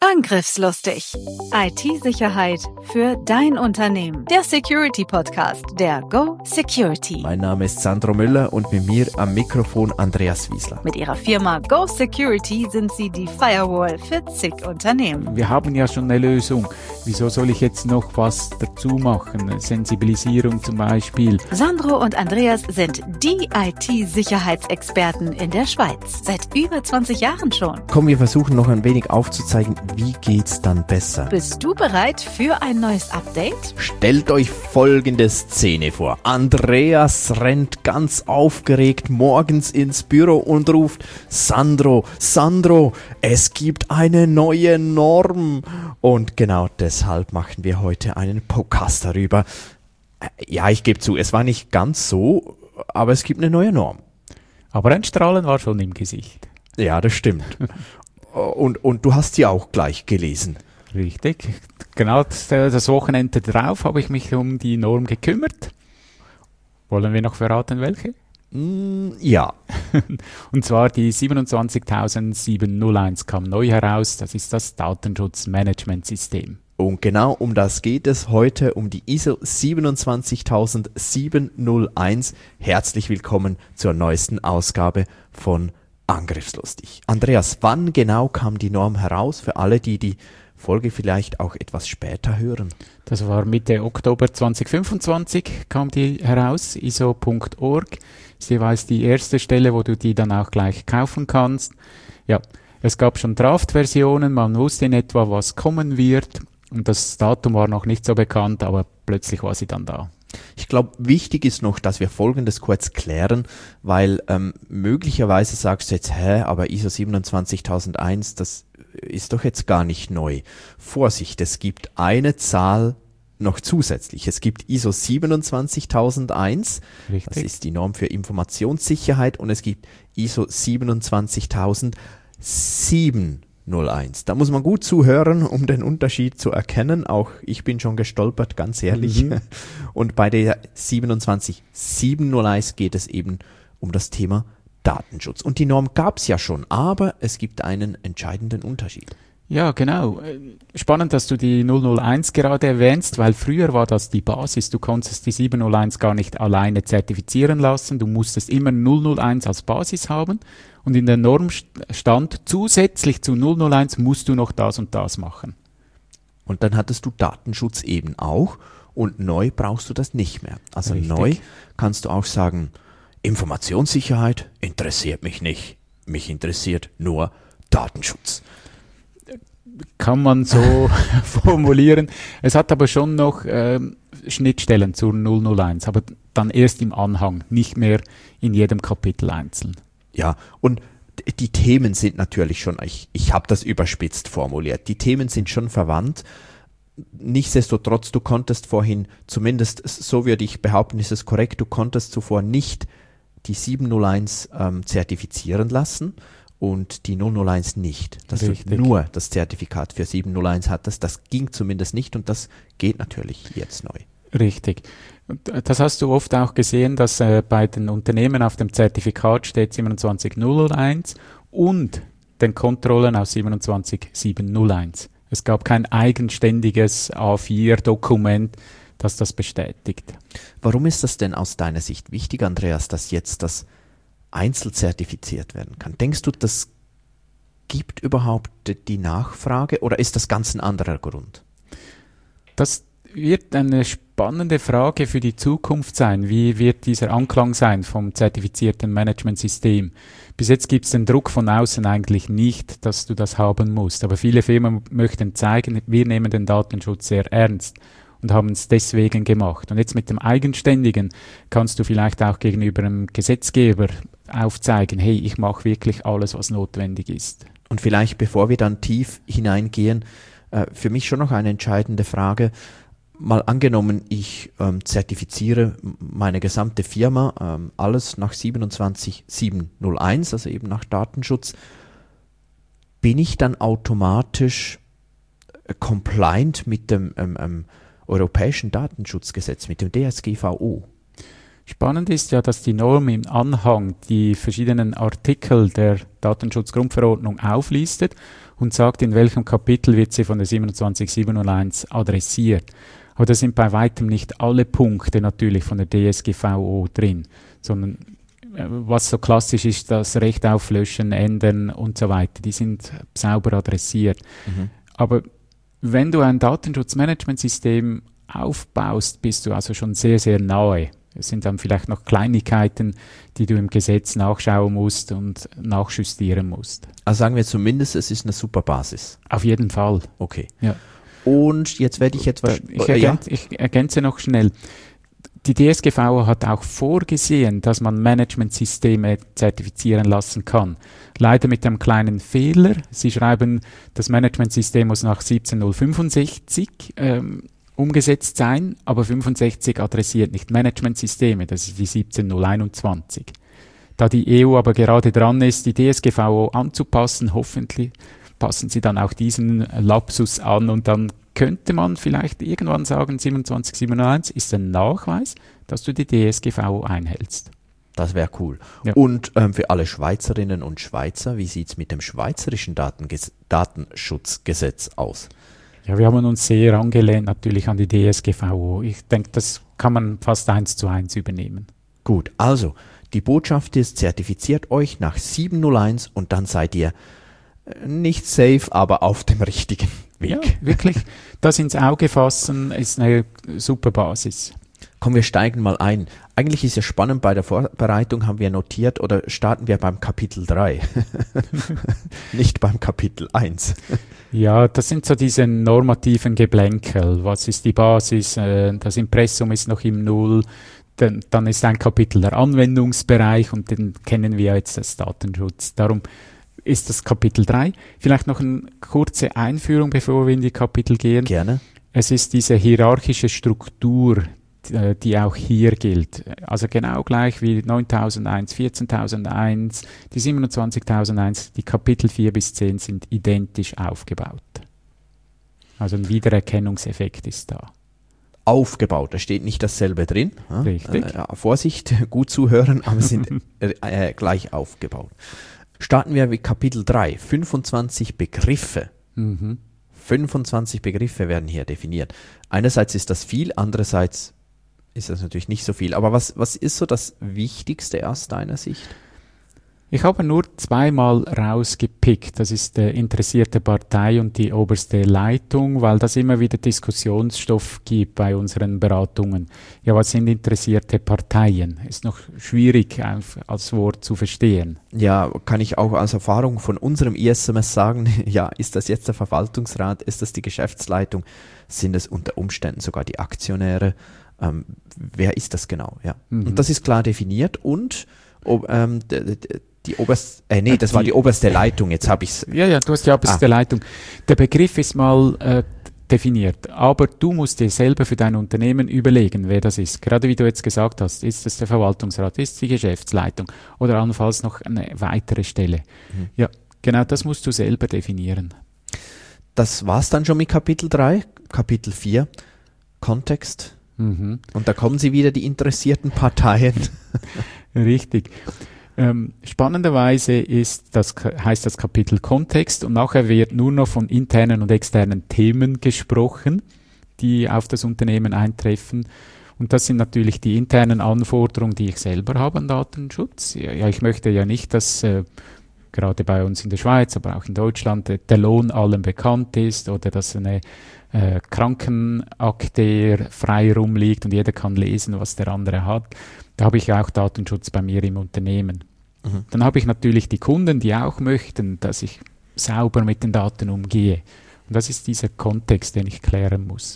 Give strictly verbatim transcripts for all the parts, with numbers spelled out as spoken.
Angriffslustig. I T-Sicherheit für dein Unternehmen. Der Security-Podcast der Go Security. Mein Name ist Sandro Müller und mit mir am Mikrofon Andreas Wiesler. Mit ihrer Firma Go Security sind sie die Firewall für zig Unternehmen. Wir haben ja schon eine Lösung. Wieso soll ich jetzt noch was dazu machen? Sensibilisierung zum Beispiel. Sandro und Andreas sind die I T-Sicherheitsexperten in der Schweiz. Seit über zwanzig Jahren schon. Komm, wir versuchen noch ein wenig aufzuzeigen, wie geht's dann besser? Bist du bereit für ein neues Update? Stellt euch folgende Szene vor. Andreas rennt ganz aufgeregt morgens ins Büro und ruft: Sandro, Sandro, es gibt eine neue Norm. Und genau deshalb machen wir heute einen Podcast darüber. Ja, ich gebe zu, es war nicht ganz so, aber es gibt eine neue Norm. Aber ein Strahlen war schon im Gesicht. Ja, das stimmt. Und, und du hast sie auch gleich gelesen. Richtig. Genau das, das Wochenende drauf habe ich mich um die Norm gekümmert. Wollen wir noch verraten, welche? Mm, ja. Und zwar die siebenundzwanzigtausendsiebenhunderteins kam neu heraus. Das ist das Datenschutzmanagementsystem. Und genau um das geht es heute, um die I S O siebenundzwanzigsiebenhunderteins. Herzlich willkommen zur neuesten Ausgabe von Angriffslustig. Andreas, wann genau kam die Norm heraus für alle, die die Folge vielleicht auch etwas später hören? Das war Mitte Oktober zweitausendfünfundzwanzig kam die heraus, I S O Punkt org. Ist jeweils die erste Stelle, wo du die dann auch gleich kaufen kannst. Ja, es gab schon Draft-Versionen, man wusste in etwa, was kommen wird und das Datum war noch nicht so bekannt, aber plötzlich war sie dann da. Ich glaube, wichtig ist noch, dass wir Folgendes kurz klären, weil ähm, möglicherweise sagst du jetzt, hä, aber I S O siebenundzwanzigtausendeins, das ist doch jetzt gar nicht neu. Vorsicht, es gibt eine Zahl noch zusätzlich. Es gibt I S O siebenundzwanzigtausendeins, Richtig. Das ist die Norm für Informationssicherheit, und es gibt I S O siebenundzwanzigtausendsiebenhunderteins. Da muss man gut zuhören, um den Unterschied zu erkennen. Auch ich bin schon gestolpert, ganz ehrlich. Mhm. Und bei der siebenundzwanzigsiebenhunderteins geht es eben um das Thema Datenschutz. Und die Norm gab es ja schon, aber es gibt einen entscheidenden Unterschied. Ja, genau. Spannend, dass du die null null eins gerade erwähnst, weil früher war das die Basis. Du konntest die siebenhunderteins gar nicht alleine zertifizieren lassen. Du musstest immer null null eins als Basis haben. Und in der Norm stand, zusätzlich zu null null eins musst du noch das und das machen. Und dann hattest du Datenschutz eben auch, und neu brauchst du das nicht mehr. Also Richtig. Neu kannst du auch sagen, Informationssicherheit interessiert mich nicht. Mich interessiert nur Datenschutz. Kann man so formulieren. Es hat aber schon noch ähm, Schnittstellen zur null null eins, aber dann erst im Anhang, nicht mehr in jedem Kapitel einzeln. Ja, und die Themen sind natürlich schon, ich, ich habe das überspitzt formuliert, die Themen sind schon verwandt. Nichtsdestotrotz, du konntest vorhin, zumindest so würde ich behaupten, ist es korrekt, du konntest zuvor nicht die siebenhunderteins ähm, zertifizieren lassen und die null null eins nicht. Dass Richtig. du nur das Zertifikat für siebenhunderteins hattest, das ging zumindest nicht, und das geht natürlich jetzt neu. Richtig. Das hast du oft auch gesehen, dass äh, bei den Unternehmen auf dem Zertifikat steht siebenundzwanzig null null eins und den Kontrollen aus siebenundzwanzig siebenhunderteins. Es gab kein eigenständiges A vier Dokument, das das bestätigt. Warum ist das denn aus deiner Sicht wichtig, Andreas, dass jetzt das einzeln zertifiziert werden kann? Denkst du, das gibt überhaupt die Nachfrage, oder ist das ganz ein anderer Grund? Das wird eine spannende Frage für die Zukunft sein. Wie wird dieser Anklang sein vom zertifizierten Managementsystem? Bis jetzt gibt es den Druck von außen eigentlich nicht, dass du das haben musst. Aber viele Firmen möchten zeigen, wir nehmen den Datenschutz sehr ernst und haben es deswegen gemacht. Und jetzt mit dem Eigenständigen kannst du vielleicht auch gegenüber einem Gesetzgeber aufzeigen, hey, ich mache wirklich alles, was notwendig ist. Und vielleicht, bevor wir dann tief hineingehen, äh, für mich schon noch eine entscheidende Frage. Mal angenommen, ich ähm, zertifiziere meine gesamte Firma, ähm, alles nach siebenundzwanzig siebenhunderteins, also eben nach Datenschutz. Bin ich dann automatisch äh, compliant mit dem ähm, ähm, Europäischen Datenschutzgesetz, mit dem D S G V O? Spannend ist ja, dass die Norm im Anhang die verschiedenen Artikel der Datenschutzgrundverordnung auflistet und sagt, in welchem Kapitel wird sie von der siebenundzwanzig siebenundneunzig adressiert. Aber da sind bei weitem nicht alle Punkte natürlich von der D S G V O drin, sondern äh, was so klassisch ist, das Recht auf Löschen, Ändern und so weiter, die sind sauber adressiert. Mhm. Aber wenn du ein Datenschutzmanagementsystem aufbaust, bist du also schon sehr, sehr nahe. Es sind dann vielleicht noch Kleinigkeiten, die du im Gesetz nachschauen musst und nachjustieren musst. Also sagen wir zumindest, es ist eine super Basis. Auf jeden Fall. Okay. Ja. Und jetzt werde ich etwas... Ich, ergänze, ja. ich ergänze noch schnell. Die D S G V O hat auch vorgesehen, dass man Managementsysteme zertifizieren lassen kann. Leider mit einem kleinen Fehler. Sie schreiben, das Managementsystem muss nach siebzehn null fünfundsechzig ähm, umgesetzt sein, aber fünfundsechzig adressiert nicht Managementsysteme, das ist die siebzehn null einundzwanzig. Da die E U aber gerade dran ist, die D S G V O anzupassen, hoffentlich passen sie dann auch diesen Lapsus an und dann könnte man vielleicht irgendwann sagen, siebenundzwanzig siebenundneunzig ist ein Nachweis, dass du die D S G V O einhältst. Das wäre cool. Ja. Und ähm, für alle Schweizerinnen und Schweizer, wie sieht es mit dem schweizerischen Datenges- Datenschutzgesetz aus? Ja, wir haben uns sehr angelehnt natürlich an die D S G V O. Ich denke, das kann man fast eins zu eins übernehmen. Gut, also die Botschaft ist, zertifiziert euch nach sieben null eins und dann seid ihr nicht safe, aber auf dem richtigen Weg. Ja, wirklich. Das ins Auge fassen ist eine super Basis. Komm, wir steigen mal ein. Eigentlich ist ja spannend, bei der Vorbereitung haben wir notiert, oder starten wir beim Kapitel drei, nicht beim Kapitel eins. Ja, das sind so diese normativen Geblänkel. Was ist die Basis? Das Impressum ist noch im Null. Dann ist ein Kapitel der Anwendungsbereich und den kennen wir jetzt als Datenschutz. Darum ist das Kapitel drei. Vielleicht noch eine kurze Einführung, bevor wir in die Kapitel gehen. Gerne. Es ist diese hierarchische Struktur, die, die auch hier gilt. Also genau gleich wie neuntausendeins, vierzehntausendeins, die siebenundzwanzigtausendeins, die Kapitel vier bis zehn sind identisch aufgebaut. Also ein Wiedererkennungseffekt ist da. Aufgebaut, da steht nicht dasselbe drin. Richtig. Äh, Vorsicht, gut zuhören, aber sind äh, gleich aufgebaut. Starten wir mit Kapitel drei, fünfundzwanzig Begriffe. Mhm. fünfundzwanzig Begriffe werden hier definiert. Einerseits ist das viel, andererseits ist das natürlich nicht so viel. Aber was, was ist so das Wichtigste aus deiner Sicht? Ich habe nur zweimal rausgepickt. Das ist die interessierte Partei und die oberste Leitung, weil das immer wieder Diskussionsstoff gibt bei unseren Beratungen. Ja, was sind interessierte Parteien? Ist noch schwierig als Wort zu verstehen. Ja, kann ich auch als Erfahrung von unserem I S M S sagen, ja, ist das jetzt der Verwaltungsrat, ist das die Geschäftsleitung, sind es unter Umständen sogar die Aktionäre? Ähm, wer ist das genau? Ja. Mhm. Und das ist klar definiert und ob, ähm, d- d- die oberste, äh, nee, das die, war die oberste Leitung, jetzt habe ich es. Ja, ja, du hast die oberste ah. Leitung. Der Begriff ist mal äh, definiert, aber du musst dir selber für dein Unternehmen überlegen, wer das ist. Gerade wie du jetzt gesagt hast, ist es der Verwaltungsrat, ist es die Geschäftsleitung oder allenfalls noch eine weitere Stelle. Mhm. Ja, genau, das musst du selber definieren. Das war's dann schon mit Kapitel drei, Kapitel vier, Kontext. Mhm. Und da kommen sie wieder, die interessierten Parteien. Richtig. Ähm, spannenderweise ist das, heißt das Kapitel Kontext und nachher wird nur noch von internen und externen Themen gesprochen, die auf das Unternehmen eintreffen. Und das sind natürlich die internen Anforderungen, die ich selber habe an Datenschutz. Ja, ja ich möchte ja nicht, dass äh, gerade bei uns in der Schweiz, aber auch in Deutschland äh, der Lohn allem bekannt ist oder dass eine äh, Krankenakte frei rumliegt und jeder kann lesen, was der andere hat. Da habe ich auch Datenschutz bei mir im Unternehmen. Mhm. Dann habe ich natürlich die Kunden, die auch möchten, dass ich sauber mit den Daten umgehe. Und das ist dieser Kontext, den ich klären muss.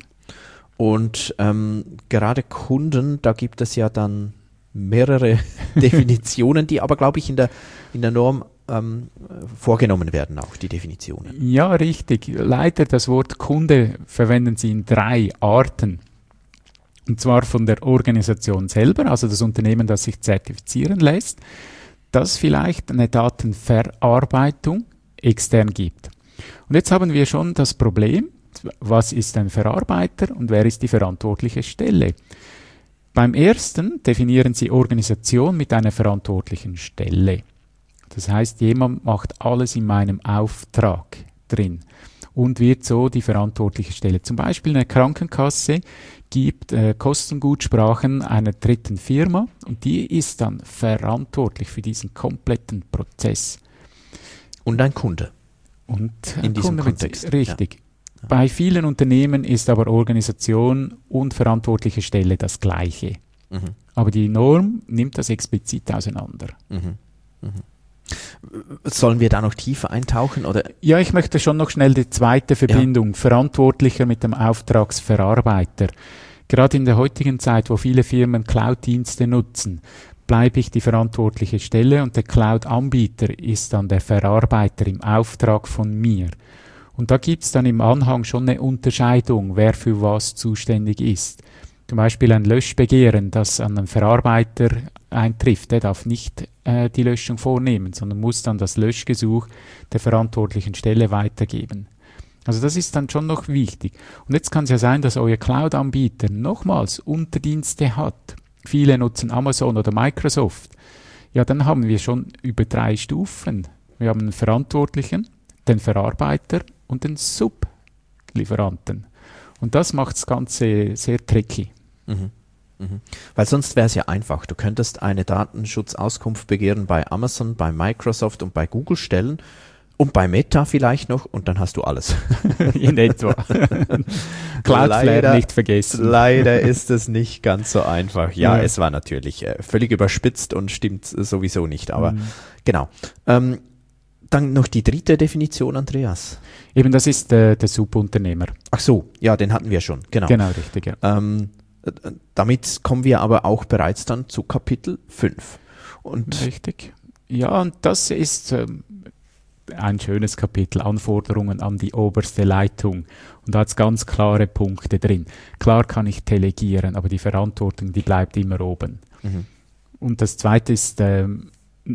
Und ähm, gerade Kunden, da gibt es ja dann mehrere Definitionen, die aber, glaube ich, in der, in der Norm ähm, vorgenommen werden, auch die Definitionen. Ja, richtig. Leider das Wort Kunde verwenden sie in drei Arten. Und zwar von der Organisation selber, also das Unternehmen, das sich zertifizieren lässt, das vielleicht eine Datenverarbeitung extern gibt. Und jetzt haben wir schon das Problem, was ist ein Verarbeiter und wer ist die verantwortliche Stelle? Beim ersten definieren Sie Organisation mit einer verantwortlichen Stelle. Das heißt, jemand macht alles in meinem Auftrag. drin und wird so die verantwortliche Stelle. Zum Beispiel eine Krankenkasse gibt äh, Kostengutsprachen einer dritten Firma und die ist dann verantwortlich für diesen kompletten Prozess. Und ein Kunde. Und in diesem Kunde Kontext. Mit, richtig. Ja. Bei vielen Unternehmen ist aber Organisation und verantwortliche Stelle das Gleiche. Mhm. Aber die Norm nimmt das explizit auseinander. Mhm. Mhm. Sollen wir da noch tiefer eintauchen? Oder? Ja, ich möchte schon noch schnell die zweite Verbindung, ja. Verantwortlicher mit dem Auftragsverarbeiter. Gerade in der heutigen Zeit, wo viele Firmen Cloud-Dienste nutzen, bleibe ich die verantwortliche Stelle und der Cloud-Anbieter ist dann der Verarbeiter im Auftrag von mir. Und da gibt es dann im Anhang schon eine Unterscheidung, wer für was zuständig ist. Zum Beispiel ein Löschbegehren, das an einen Verarbeiter eintrifft, der darf nicht äh, die Löschung vornehmen, sondern muss dann das Löschgesuch der verantwortlichen Stelle weitergeben. Also das ist dann schon noch wichtig. Und jetzt kann es ja sein, dass euer Cloud-Anbieter nochmals Unterdienste hat. Viele nutzen Amazon oder Microsoft. Ja, dann haben wir schon über drei Stufen. Wir haben einen Verantwortlichen, den Verarbeiter und den Sublieferanten. Und das macht das Ganze sehr tricky. Mhm. Mhm. Weil sonst wäre es ja einfach. Du könntest eine Datenschutzauskunft begehren bei Amazon, bei Microsoft und bei Google stellen und bei Meta vielleicht noch und dann hast du alles. In etwa. Cloudflare nicht vergessen. Leider ist es nicht ganz so einfach. Ja, ja. Es war natürlich äh, völlig überspitzt und stimmt sowieso nicht. Aber mhm. genau. Ähm, dann noch die dritte Definition, Andreas. Eben, das ist äh, der Subunternehmer. Ach so, ja, den hatten wir schon. Genau, genau richtig, ja. Ähm, damit kommen wir aber auch bereits dann zu Kapitel fünf. Und richtig. Ja, und das ist ähm, ein schönes Kapitel, Anforderungen an die oberste Leitung. Und da hat es ganz klare Punkte drin. Klar kann ich delegieren, aber die Verantwortung, die bleibt immer oben. Mhm. Und das zweite ist, ähm,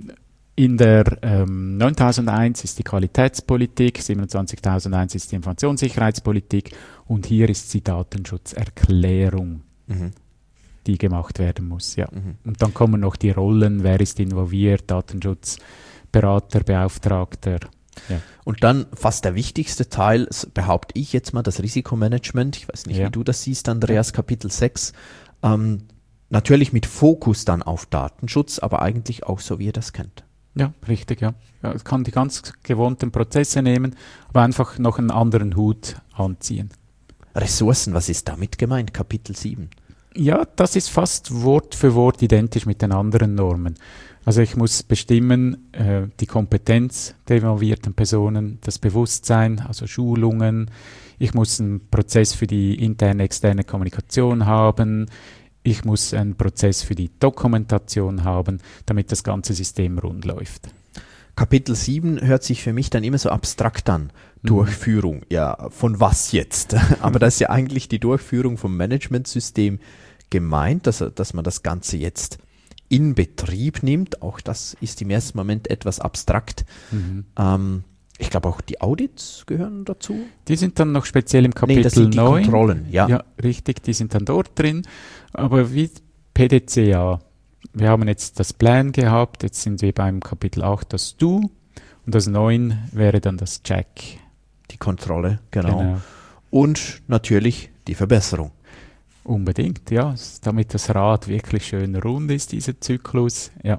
in der ähm, neuntausendeins ist die Qualitätspolitik, siebenundzwanzigtausendeins ist die Informationssicherheitspolitik und hier ist die Datenschutzerklärung, mhm. die gemacht werden muss. Ja. Mhm. Und dann kommen noch die Rollen, wer ist involviert, Datenschutzberater, Beauftragter. Ja. Und dann fast der wichtigste Teil, behaupte ich jetzt mal, das Risikomanagement. Ich weiß nicht, ja. wie du das siehst, Andreas, ja. Kapitel sechs. Ähm, natürlich mit Fokus dann auf Datenschutz, aber eigentlich auch so, wie ihr das kennt. Ja, richtig, ja. ja. Es kann die ganz gewohnten Prozesse nehmen, aber einfach noch einen anderen Hut anziehen. Ressourcen, was ist damit gemeint? Kapitel sieben. Ja, das ist fast Wort für Wort identisch mit den anderen Normen. Also ich muss bestimmen, äh, die Kompetenz der involvierten Personen, das Bewusstsein, also Schulungen. Ich muss einen Prozess für die interne, externe Kommunikation haben. Ich muss einen Prozess für die Dokumentation haben, damit das ganze System rund läuft. Kapitel sieben hört sich für mich dann immer so abstrakt an. Mhm. Durchführung, ja, von was jetzt? Aber das ist ja eigentlich die Durchführung vom Managementsystem gemeint, dass, dass man das Ganze jetzt in Betrieb nimmt. Auch das ist im ersten Moment etwas abstrakt. Mhm. Ähm, ich glaube auch die Audits gehören dazu. Die sind dann noch speziell im Kapitel nee, das sind die neun. Kontrollen, ja. Ja, richtig, die sind dann dort drin. Aber wie P D C A, wir haben jetzt das Plan gehabt, jetzt sind wir beim Kapitel acht das Do und das neun wäre dann das Check. Die Kontrolle, genau. genau. Und natürlich die Verbesserung. Unbedingt, ja, damit das Rad wirklich schön rund ist, dieser Zyklus, ja.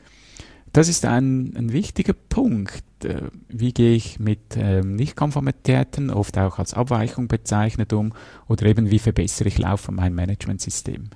Das ist ein, ein wichtiger Punkt. Wie gehe ich mit ähm, Nichtkonformitäten, oft auch als Abweichung bezeichnet, um, oder eben wie verbessere ich Lauf von meinem Managementsystem?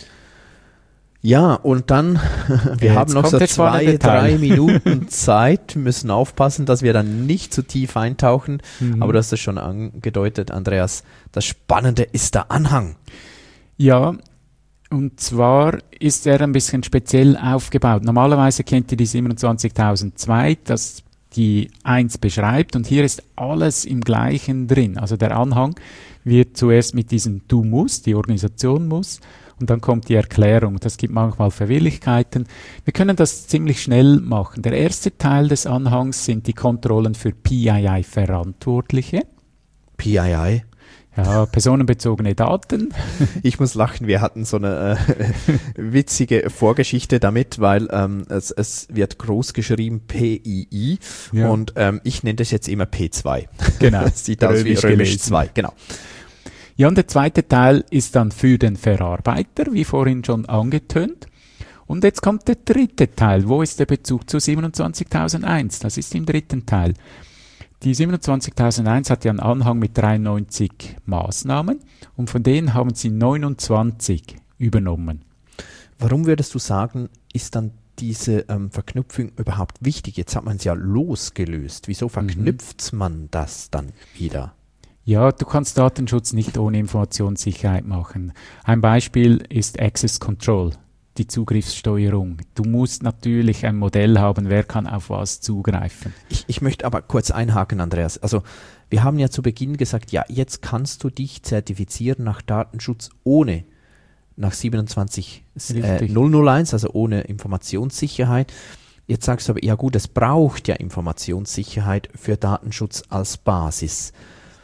Ja, und dann, wir ja, haben noch so zwei, drei Minuten Zeit, müssen aufpassen, dass wir dann nicht zu tief eintauchen, mhm. aber du hast es schon angedeutet, Andreas, das Spannende ist der Anhang. Ja, und zwar ist er ein bisschen speziell aufgebaut. Normalerweise kennt ihr die siebenundzwanzigtausendzwei, das die eins beschreibt und hier ist alles im Gleichen drin. Also der Anhang wird zuerst mit diesem Du musst, die Organisation muss, und dann kommt die Erklärung. Das gibt manchmal Verwirrlichkeiten. Wir können das ziemlich schnell machen. Der erste Teil des Anhangs sind die Kontrollen für P I I-Verantwortliche. P I I? Ja, personenbezogene Daten. Ich muss lachen, wir hatten so eine äh, witzige Vorgeschichte damit, weil ähm, es, es wird groß geschrieben P I I ja. und ähm, ich nenne das jetzt immer P zwei. Genau. Das sieht aus wie Römisch zwei, genau. Ja, und der zweite Teil ist dann für den Verarbeiter, wie vorhin schon angetönt. Und jetzt kommt der dritte Teil. Wo ist der Bezug zu siebenundzwanzigtausendeins? Das ist im dritten Teil. Die siebenundzwanzigtausendeins hat ja einen Anhang mit dreiundneunzig Maßnahmen und von denen haben sie neunundzwanzig übernommen. Warum würdest du sagen, ist dann diese ähm, Verknüpfung überhaupt wichtig? Jetzt hat man es ja losgelöst. Wieso verknüpft mhm. man das dann wieder? Ja, du kannst Datenschutz nicht ohne Informationssicherheit machen. Ein Beispiel ist Access Control, die Zugriffssteuerung. Du musst natürlich ein Modell haben, wer kann auf was zugreifen. Ich, ich möchte aber kurz einhaken, Andreas. Also wir haben ja zu Beginn gesagt, ja, jetzt kannst du dich zertifizieren nach Datenschutz ohne, nach siebenundzwanzig null eins, also ohne Informationssicherheit. Jetzt sagst du aber, ja gut, es braucht ja Informationssicherheit für Datenschutz als Basis.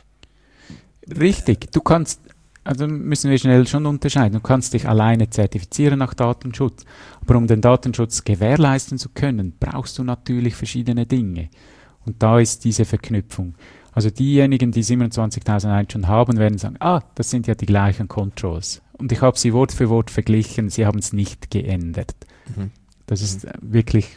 Richtig, du kannst, also müssen wir schnell schon unterscheiden, du kannst dich alleine zertifizieren nach Datenschutz, aber um den Datenschutz gewährleisten zu können, brauchst du natürlich verschiedene Dinge. Und da ist diese Verknüpfung. Also diejenigen, die siebenundzwanzigtausendeins schon haben, werden sagen, ah, das sind ja die gleichen Controls. Und ich habe sie Wort für Wort verglichen, sie haben es nicht geändert. Mhm. Das ist mhm. wirklich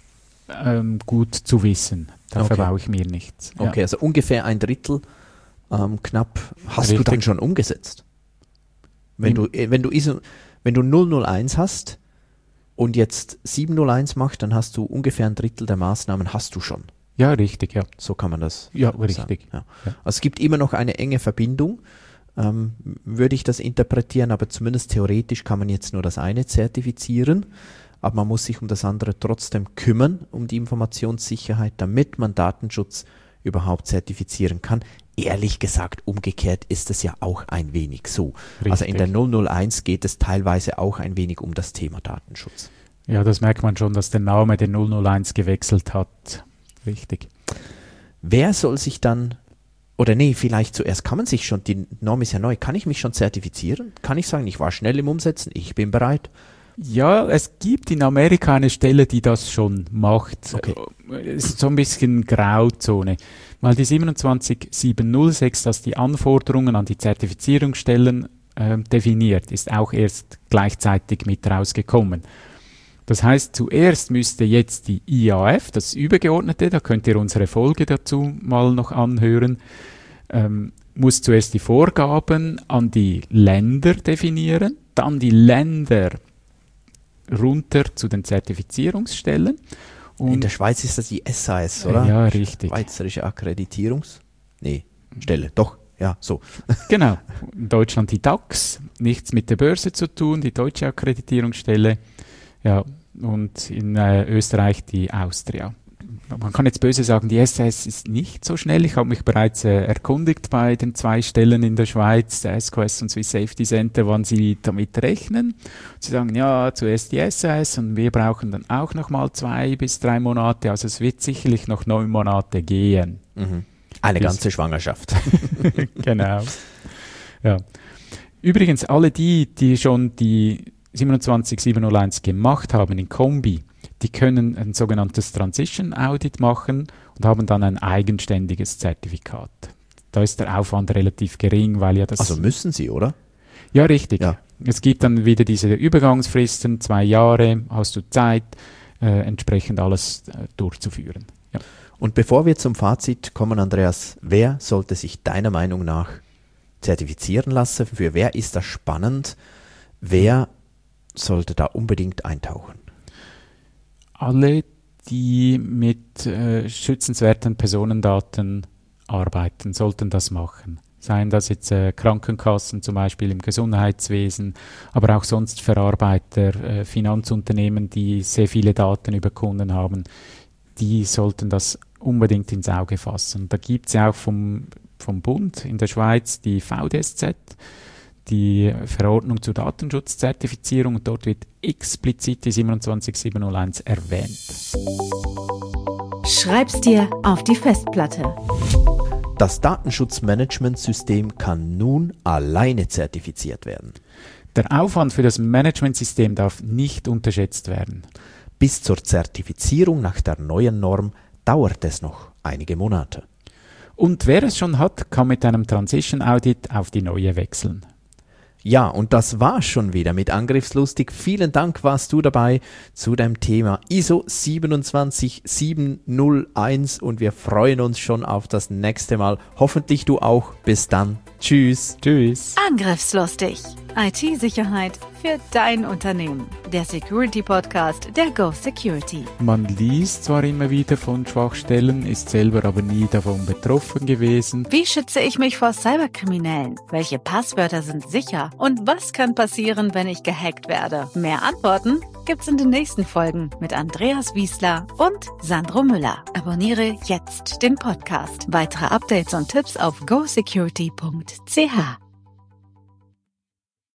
ähm, gut zu wissen. Da okay. verbaue ich mir nichts. Okay, ja. also ungefähr ein Drittel ähm, knapp hast Richtig. du dann schon umgesetzt. Wenn du, wenn du ISO, wenn du null null eins hast und jetzt sieben null eins machst, dann hast du ungefähr ein Drittel der Maßnahmen hast du schon. Ja, richtig, ja. So kann man das Ja, sagen. richtig. Ja. Also es gibt immer noch eine enge Verbindung, ähm, würde ich das interpretieren, aber zumindest theoretisch kann man jetzt nur das eine zertifizieren, aber man muss sich um das andere trotzdem kümmern, um die Informationssicherheit, damit man Datenschutz überhaupt zertifizieren kann. Ehrlich gesagt, umgekehrt ist es ja auch ein wenig so. Richtig. Also in der null null eins geht es teilweise auch ein wenig um das Thema Datenschutz. Ja, das merkt man schon, dass der Name der null null eins gewechselt hat. Richtig. Wer soll sich dann, oder nee, vielleicht zuerst kann man sich schon, die Norm ist ja neu, kann ich mich schon zertifizieren? Kann ich sagen, ich war schnell im Umsetzen, ich bin bereit? Ja, es gibt in Amerika eine Stelle, die das schon macht. Okay. Es ist so ein bisschen Grauzone. Weil die siebenundzwanzig siebenhundertsechs, das die Anforderungen an die Zertifizierungsstellen äh, definiert, ist auch erst gleichzeitig mit rausgekommen. Das heißt, zuerst müsste jetzt die I A F, das Übergeordnete, da könnt ihr unsere Folge dazu mal noch anhören, ähm, muss zuerst die Vorgaben an die Länder definieren, dann die Länder runter zu den Zertifizierungsstellen. Und in der Schweiz ist das die S A S, oder? Ja, richtig. Schweizerische Akkreditierungs... Nee, Stelle, doch, ja, so. Genau. In Deutschland die D A X, nichts mit der Börse zu tun, die deutsche Akkreditierungsstelle. Ja, und in äh, Österreich die Austria. Man kann jetzt böse sagen, die S A S ist nicht so schnell. Ich habe mich bereits äh, erkundigt bei den zwei Stellen in der Schweiz, der S Q S und Swiss Safety Center, wann sie damit rechnen. Sie sagen, ja, zuerst die S A S und wir brauchen dann auch noch mal zwei bis drei Monate. Also es wird sicherlich noch neun Monate gehen. Mhm. Eine bis ganze Schwangerschaft. Genau. Ja. Übrigens, alle die, die schon die siebenundzwanzig siebenhunderteins gemacht haben in Kombi, die können ein sogenanntes Transition Audit machen und haben dann ein eigenständiges Zertifikat. Da ist der Aufwand relativ gering, weil ja das... Also müssen sie, oder? Ja, richtig. Ja. Es gibt dann wieder diese Übergangsfristen, zwei Jahre, hast du Zeit, äh, entsprechend alles äh, durchzuführen. Ja. Und bevor wir zum Fazit kommen, Andreas, wer sollte sich deiner Meinung nach zertifizieren lassen? Für wer ist das spannend? Wer sollte da unbedingt eintauchen? Alle, die mit äh, schützenswerten Personendaten arbeiten, sollten das machen. Seien das jetzt äh, Krankenkassen, zum Beispiel im Gesundheitswesen, aber auch sonst Verarbeiter, äh, Finanzunternehmen, die sehr viele Daten über Kunden haben, die sollten das unbedingt ins Auge fassen. Da gibt es ja auch vom, vom Bund in der Schweiz die V D S Z, die Verordnung zur Datenschutzzertifizierung, und dort wird explizit die siebenundzwanzig siebenhunderteins erwähnt. Schreib's dir auf die Festplatte. Das Datenschutzmanagementsystem kann nun alleine zertifiziert werden. Der Aufwand für das Managementsystem darf nicht unterschätzt werden. Bis zur Zertifizierung nach der neuen Norm dauert es noch einige Monate. Und wer es schon hat, kann mit einem Transition Audit auf die neue wechseln. Ja, und das war's schon wieder mit Angriffslustig. Vielen Dank, warst du dabei zu dem Thema I S O sieben zwei sieben null eins und wir freuen uns schon auf das nächste Mal. Hoffentlich du auch. Bis dann. Tschüss. Tschüss. Angriffslustig. I T-Sicherheit für dein Unternehmen. Der Security-Podcast der Go Security. Man liest zwar immer wieder von Schwachstellen, ist selber aber nie davon betroffen gewesen. Wie schütze ich mich vor Cyberkriminellen? Welche Passwörter sind sicher? Und was kann passieren, wenn ich gehackt werde? Mehr Antworten gibt's in den nächsten Folgen mit Andreas Wiesler und Sandro Müller. Abonniere jetzt den Podcast. Weitere Updates und Tipps auf go security punkt c h.